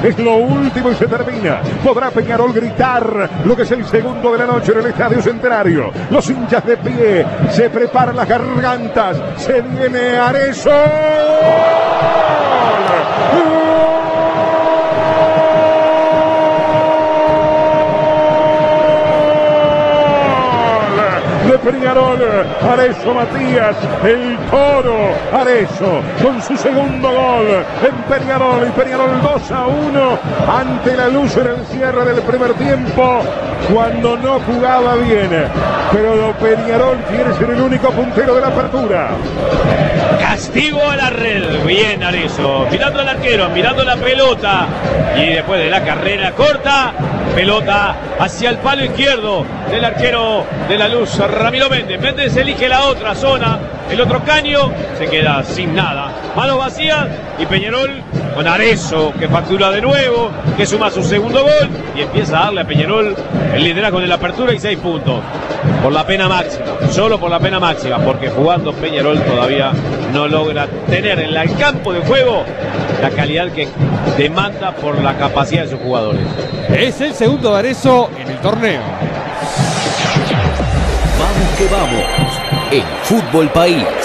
Es lo último y se termina. Podrá Peñarol gritar lo que es el segundo de la noche en el Estadio Centenario. Los hinchas de pie, se preparan las gargantas. Se viene Arezzo. Peñarol, Arezzo Matías, el toro, Arezzo con su segundo gol en Peñarol, y Peñarol 2-1 ante la luz en el cierre del primer tiempo, cuando no jugaba bien, pero Peñarol quiere ser el único puntero de la apertura. Castigo a la red, bien Arezzo, mirando al arquero, mirando la pelota, y después de la carrera corta, pelota hacia el palo izquierdo del arquero de la luz, Ramiro Méndez. Méndez elige la otra zona, el otro caño, se queda sin nada, manos vacías, y Peñarol con Arezzo, que factura de nuevo, que suma su segundo gol y empieza a darle a Peñarol el liderazgo de la apertura y 6 puntos. Por la pena máxima, solo por la pena máxima, porque jugando Peñarol todavía no logra tener en el campo de juego la calidad que demanda por la capacidad de sus jugadores. Es el segundo de Arezzo en el torneo. Vamos que vamos, en Fútbol País.